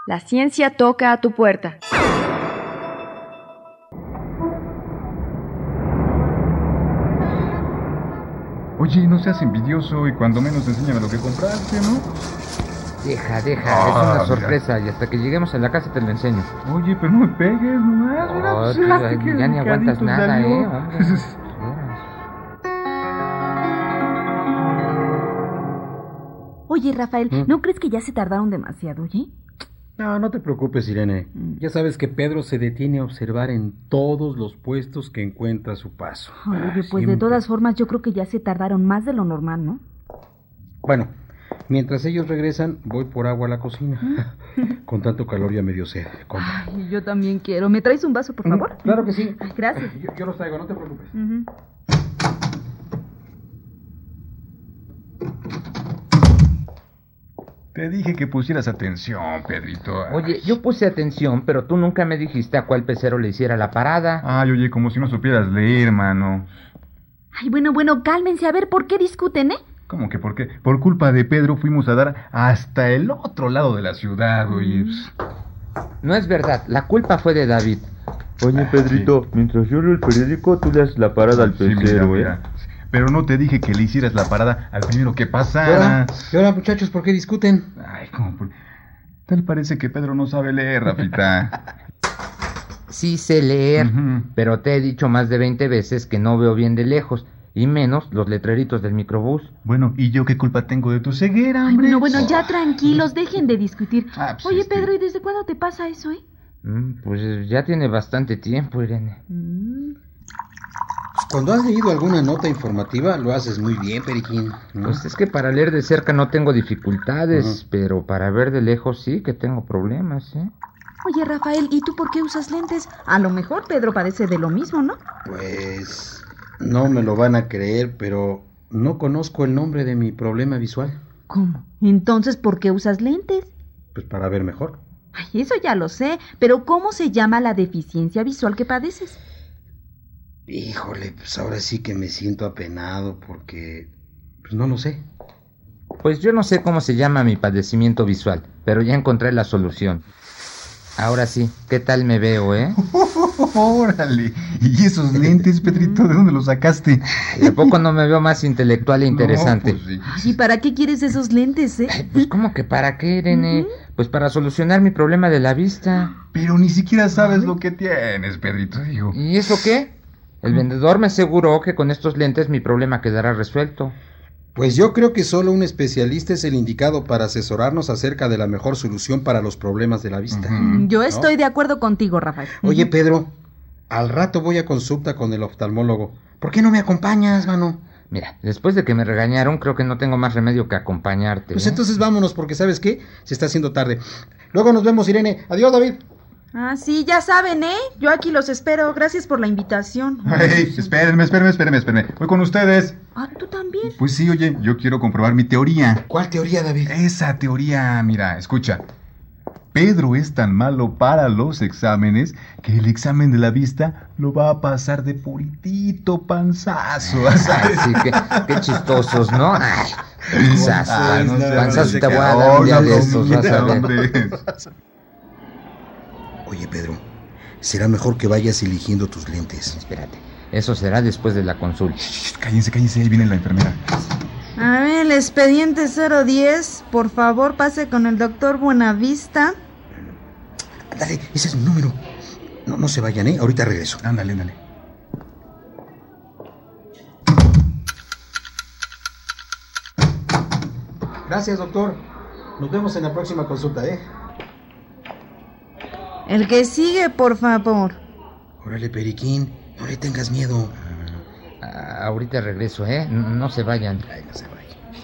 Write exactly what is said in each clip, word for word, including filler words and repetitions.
La ciencia toca a tu puerta. Oye, no seas envidioso y cuando menos enséñame lo que compraste, ¿no? Deja, deja, Ah, es una mira. sorpresa y hasta que lleguemos a la casa te lo enseño. Oye, pero no me pegues nomás. Mira, Oh, pues, tú, ah, ya qué ya ni aguantas delicadito nada, salió. ¿eh? Hombre, veras. Oye, Rafael, ¿Mm? ¿no crees que ya se tardaron demasiado, oye? No, no te preocupes, Irene. Ya sabes que Pedro se detiene a observar en todos los puestos que encuentra a su paso. Ay, Ah, oye, pues siempre. de todas formas yo creo que ya se tardaron más de lo normal, ¿no? Bueno, mientras ellos regresan, voy por agua a la cocina. Con tanto calor ya me dio sed. Compra. Ay, yo también quiero. ¿Me traes un vaso, por favor? Claro que sí. Ay, gracias. Yo, yo los traigo, no te preocupes. Ujú. Te dije que pusieras atención, Pedrito. Oye, yo puse atención, pero tú nunca me dijiste a cuál pecero le hiciera la parada. Ay, oye, como si no supieras leer, mano. Ay, bueno, bueno, cálmense. A ver, ¿por qué discuten, eh? ¿Cómo que por qué? Por culpa de Pedro fuimos a dar hasta el otro lado de la ciudad, oye. No es verdad, la culpa fue de David. Oye, Pedrito, mientras yo leo el periódico, tú le haces la parada al Sí, mira, pecero, mira. ¿eh? Pero no te dije que le hicieras la parada al primero que ¿Y pasara. ahora? ¿Y ahora, muchachos, por qué discuten? Ay, ¿cómo? por- Tal parece que Pedro no sabe leer, Rafita. Sí sé leer, Ujú. pero te he dicho más de veinte veces que no veo bien de lejos, y menos los letreritos del microbús. Bueno, ¿y yo qué culpa tengo de tu ceguera, Ay, hombre? bueno, bueno, ya tranquilos, dejen de discutir. Ah, pues, Oye, este- Pedro, ¿y desde cuándo te pasa eso, eh? Mm, Pues ya tiene bastante tiempo, Irene. Mm. Cuando has leído alguna nota informativa, lo haces muy bien, Periquín. ¿Mm? Pues es que para leer de cerca no tengo dificultades, Ujú. pero para ver de lejos sí que tengo problemas, ¿eh? Oye, Rafael, ¿y tú por qué usas lentes? A lo mejor Pedro padece de lo mismo, ¿no? Pues no me lo van a creer, pero no conozco el nombre de mi problema visual. ¿Cómo? Entonces, ¿por qué usas lentes? Pues para ver mejor. Ay, eso ya lo sé, pero ¿cómo se llama la deficiencia visual que padeces? Híjole, pues ahora sí que me siento apenado porque pues no lo sé. Pues yo no sé cómo se llama mi padecimiento visual, pero ya encontré la solución. Ahora sí, ¿qué tal me veo, eh? Órale. ¿Y esos lentes, Pedrito, de dónde los sacaste? ¿De poco no me veo más intelectual e interesante? No, pues sí. Ay, ¿y para qué quieres esos lentes, eh? Pues ¿cómo que para qué, Irene? Pues para solucionar mi problema de la vista. Pero ni siquiera sabes lo que tienes, Pedrito, digo. ¿Y eso qué? El vendedor me aseguró que con estos lentes mi problema quedará resuelto. Pues yo creo que solo un especialista es el indicado para asesorarnos acerca de la mejor solución para los problemas de la vista. Ujú. Mm, Yo estoy de acuerdo contigo, Rafael. Oye, Pedro, al rato voy a consulta con el oftalmólogo. ¿Por qué no me acompañas, mano? Mira, después de que me regañaron, creo que no tengo más remedio que acompañarte. Pues ¿eh? entonces vámonos, porque ¿sabes qué? Se está haciendo tarde. Luego nos vemos, Irene. Adiós, David. Ah, sí, ya saben, ¿eh? Yo aquí los espero. Gracias por la invitación. Ay, espérenme, espérenme, espérenme, espérenme. Voy con ustedes. Ah, ¿tú también? Pues sí, oye, yo quiero comprobar mi teoría. ¿Cuál teoría, David? Esa teoría, mira, escucha. Pedro es tan malo para los exámenes que el examen de la vista lo va a pasar de puritito panzazo, Ay, ¿sabes? sí, qué, qué chistosos, ¿no? Ay, panzazo, Ah, no seas panzazo, te voy a delicado. dar un día No, de no, estos, no, vas a ver. hombre. Oye, Pedro, será mejor que vayas eligiendo tus lentes. Espérate, eso será después de la consulta. Shh, cállense, cállense, ahí viene la enfermera. A ver, el expediente cero diez. Por favor, pase con el doctor Buenavista. Dale, ese es mi número. No, no se vayan, ¿eh? Ahorita regreso. Ándale, ándale. Gracias, doctor. Nos vemos en la próxima consulta, ¿eh? El que sigue, por favor. Órale, Periquín, no le tengas miedo. Ah, ahorita regreso, ¿eh? No, no se vayan. Ay, no se vaya.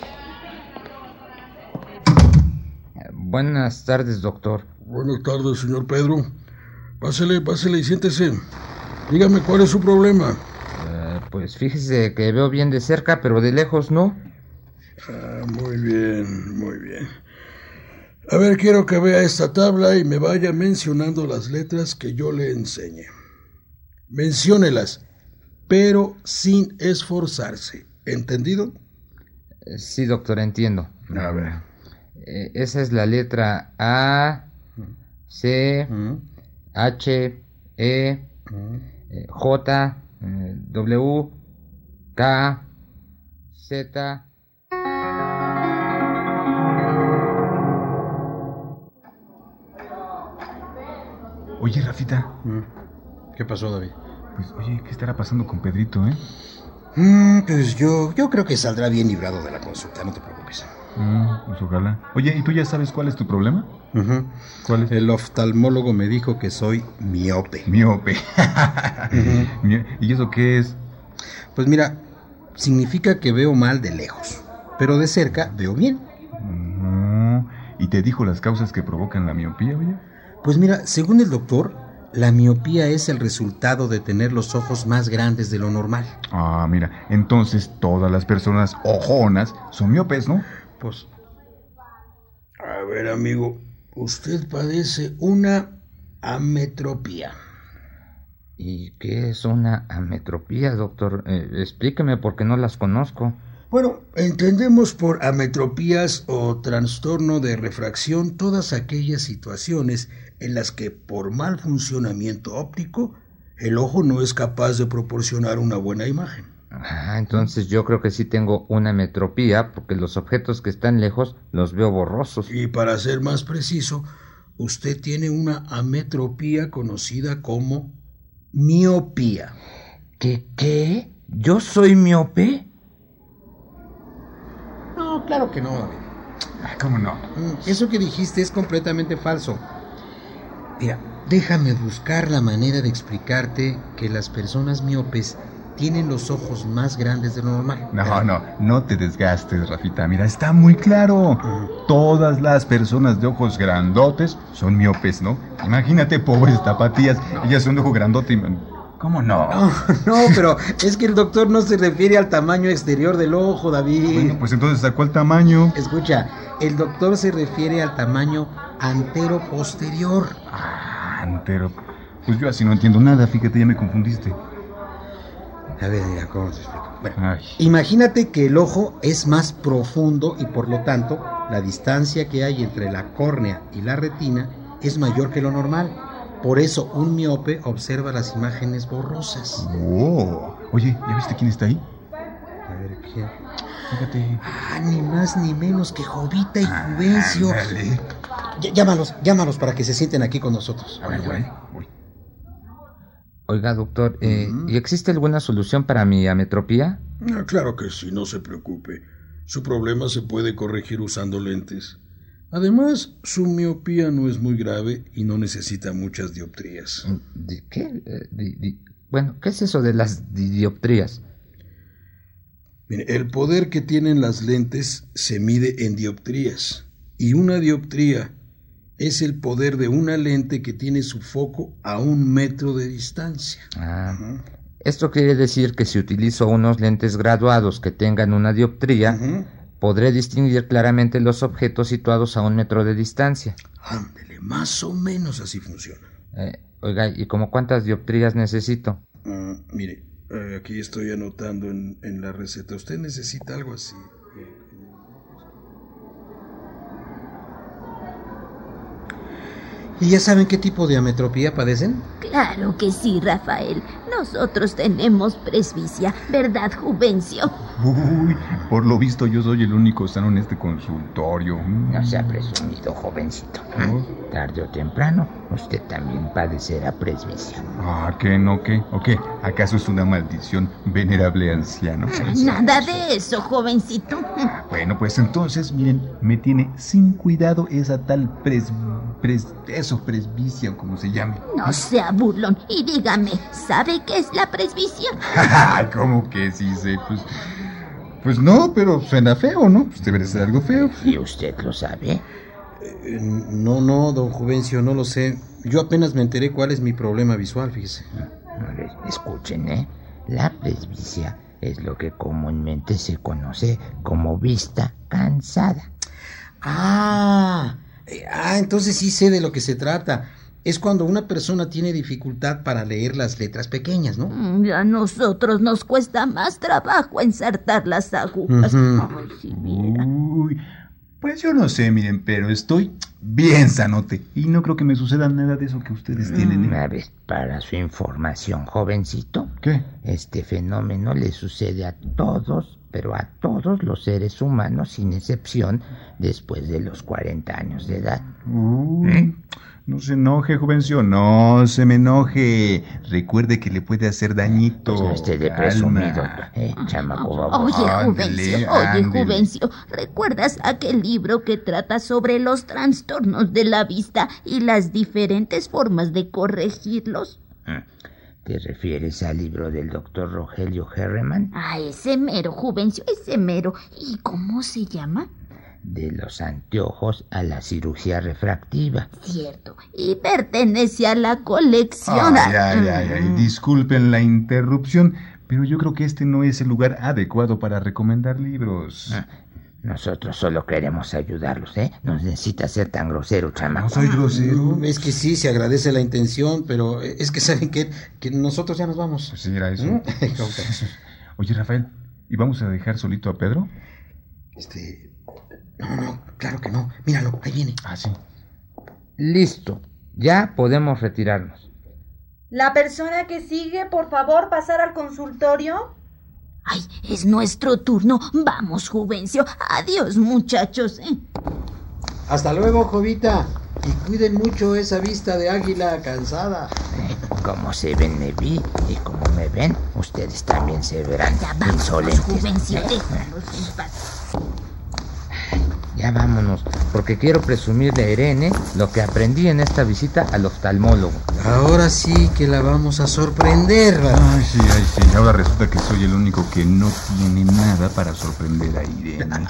Buenas tardes, doctor. Buenas tardes, señor Pedro. Pásele, pásele y siéntese. Dígame cuál es su problema. Eh, pues fíjese que veo bien de cerca, pero de lejos no. Ah, muy bien, muy bien. A ver, quiero que vea esta tabla y me vaya mencionando las letras que yo le enseñe. Menciónelas, pero sin esforzarse. ¿Entendido? Eh, Sí, doctor, entiendo. A ver. Eh, esa es la letra A, C, Mm. H, E, Mm. eh, J, eh, W, K, Z. Oye, Rafita, Mm. ¿Qué pasó, David? pues oye, ¿qué estará pasando con Pedrito, eh? Mm, pues yo, yo creo que saldrá bien librado de la consulta, no te preocupes. Mm, pues ojalá. Oye, ¿y tú ya sabes cuál es tu problema? Ujú. ¿Cuál es? El oftalmólogo me dijo que soy miope. Miope. Mi- ¿Y eso qué es? Pues mira, significa que veo mal de lejos, pero de cerca veo bien. No. ¿Y te dijo las causas que provocan la miopía, oye? Pues mira, según el doctor, la miopía es el resultado de tener los ojos más grandes de lo normal. Ah, mira, entonces todas las personas ojonas son miopes, ¿no? Pues, A ver, amigo, usted padece una ametropía. ¿Y qué es una ametropía, doctor? Eh, explíqueme porque no las conozco. Bueno, entendemos por ametropías o trastorno de refracción todas aquellas situaciones en las que por mal funcionamiento óptico el ojo no es capaz de proporcionar una buena imagen. Ah, entonces yo creo que sí tengo una ametropía porque los objetos que están lejos los veo borrosos. Y para ser más preciso, usted tiene una ametropía conocida como miopía. ¿Qué? ¿Qué? ¿Yo soy miope? no, claro que no, David. Ah, ¿cómo no? Mm, Eso que dijiste es completamente falso. Mira, déjame buscar la manera de explicarte que las personas miopes tienen los ojos más grandes de lo normal. No, no, no te desgastes, Rafita. Mira, está muy claro. Todas las personas de ojos grandotes son miopes, ¿no? Imagínate, pobres tapatías. Ellas son de ojo grandote y... ¿Cómo no? No, no, pero es que el doctor no se refiere al tamaño exterior del ojo, David. Bueno, pues entonces, ¿a cuál tamaño? Escucha, el doctor se refiere al tamaño antero-posterior. Ah, entero. Pues yo así no entiendo nada, fíjate, ya me confundiste. A ver, mira, ¿cómo te explico? Bueno, Ay. imagínate que el ojo es más profundo y por lo tanto la distancia que hay entre la córnea y la retina es mayor que lo normal. Por eso un miope observa las imágenes borrosas. Oh. Oye, ¿ya viste quién está ahí? A ver, ¿quién? Fíjate. Ah, ni más ni menos que Jovita y Juvencio. Ándale. Ll- Llámalos, llámalos para que se sienten aquí con nosotros. A ver, por ahí. Voy. Oiga, doctor, eh, Ujú. ¿y existe alguna solución para mi ametropía? Ah, claro que sí, no se preocupe. Su problema se puede corregir usando lentes. Además, su miopía no es muy grave y no necesita muchas dioptrías. ¿De qué? Eh, di- di- Bueno, ¿qué es eso de las di- dioptrías? Mire, el poder que tienen las lentes se mide en dioptrías. Y una dioptría es el poder de una lente que tiene su foco a un metro de distancia. Ah, esto quiere decir que si utilizo unos lentes graduados que tengan una dioptría, Ujú. podré distinguir claramente los objetos situados a un metro de distancia. Ándele, más o menos así funciona. Eh, oiga, ¿y como cuántas dioptrías necesito? Ah, mire, eh, aquí estoy anotando en, en la receta. ¿Usted necesita algo así? ¿Y ya saben qué tipo de ametropía padecen? Claro que sí, Rafael. Nosotros tenemos presbicia, ¿verdad, Juvencio? Uy, por lo visto yo soy el único sano en este consultorio. No sea presumido, jovencito. ¿Mm? Tarde o temprano, usted también padecerá presbicia. Ah, ¿qué no qué? ¿O qué? ¿Acaso es una maldición, venerable anciano? Nada de eso, jovencito. Ah, bueno, pues entonces, miren, me tiene sin cuidado esa tal pres... pres eso, presbicia o como se llame. No sea burlón y dígame, ¿sabe qué es la presbicia? ¿Cómo que sí sé? Pues... Pues no, pero suena feo, ¿no? Pues debe de ser algo feo. ¿Y usted lo sabe? Eh, no, no, don Juvencio, no lo sé. Yo apenas me enteré cuál es mi problema visual, fíjese. A ver, escuchen, ¿eh? La presbicia es lo que comúnmente se conoce como vista cansada. Ah, eh, ah, entonces sí sé de lo que se trata. Es cuando una persona tiene dificultad para leer las letras pequeñas, ¿no? Mm, A nosotros nos cuesta más trabajo ensartar las agujas. Ujú. Ay, si viera. Uy, pues yo no sé, miren, pero estoy bien sanote. Y no creo que me suceda nada de eso que ustedes tienen. ¿eh? A ver, para su información, jovencito. ¿Qué? Este fenómeno le sucede a todos, pero a todos los seres humanos, sin excepción, después de los cuarenta años de edad. Uh, ¿Eh? No se enoje, Juvencio, no se me enoje. Recuerde que le puede hacer dañito. Pues no esté de presumido, eh, chamaco baboso. Oye, Ándele, Juvencio, oye, ándele. Juvencio, ¿recuerdas aquel libro que trata sobre los trastornos de la vista y las diferentes formas de corregirlos? ¿Te refieres al libro del doctor Rogelio Herreman? Ah, ese mero, Juvencio, ese mero. ¿Y cómo se llama? De los anteojos a la cirugía refractiva. Cierto, y pertenece a la colección. Ay, ay, ay, ay, disculpen la interrupción, pero yo creo que este no es el lugar adecuado para recomendar libros. Ah, nosotros solo queremos ayudarlos, ¿eh? No necesita ser tan grosero, chamaco. No soy grosero. Es que sí, se agradece la intención, pero es que saben que, que nosotros ya nos vamos. Pues sí, era eso. ¿Mm? Oye, Rafael, ¿y vamos a dejar solito a Pedro? Este... No, no, claro que no. Míralo, ahí viene. Ah, sí. Listo, ya podemos retirarnos. La persona que sigue, por favor, pasar al consultorio. Ay, es nuestro turno. Vamos, Juvencio. Adiós, muchachos. ¿eh? Hasta luego, Jovita. Y cuiden mucho esa vista de águila cansada. Eh, como se ven me vi y como me ven, ustedes también se verán Ya vamos, insolentes. Juvencio, Eh, déjalos en paz. Ya vámonos, porque quiero presumirle a Irene lo que aprendí en esta visita al oftalmólogo. Ahora sí que la vamos a sorprender. Ay, sí, ay, sí. Ahora resulta que soy el único que no tiene nada para sorprender a Irene.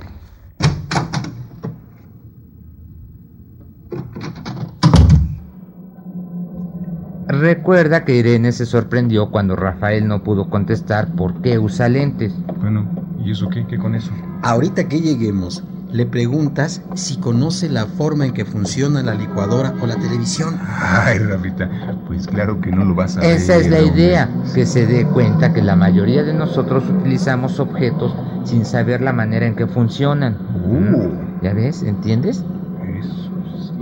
Recuerda que Irene se sorprendió cuando Rafael no pudo contestar por qué usa lentes. Bueno, ¿y eso qué? ¿Qué con eso? Ahorita que lleguemos, le preguntas si conoce la forma en que funciona la licuadora o la televisión. Ay, Rafita, pues claro que no lo vas a ver. Esa es la hombre. idea, que se dé cuenta que la mayoría de nosotros utilizamos objetos sin saber la manera en que funcionan. Uh. ¿Ya ves? ¿Entiendes? Eso sí.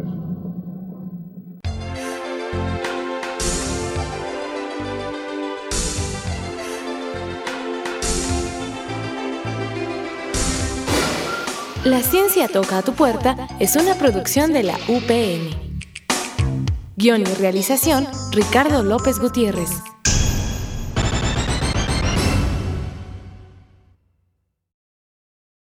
La ciencia toca a tu puerta es una producción de la U P N. Guión y realización, Ricardo López Gutiérrez.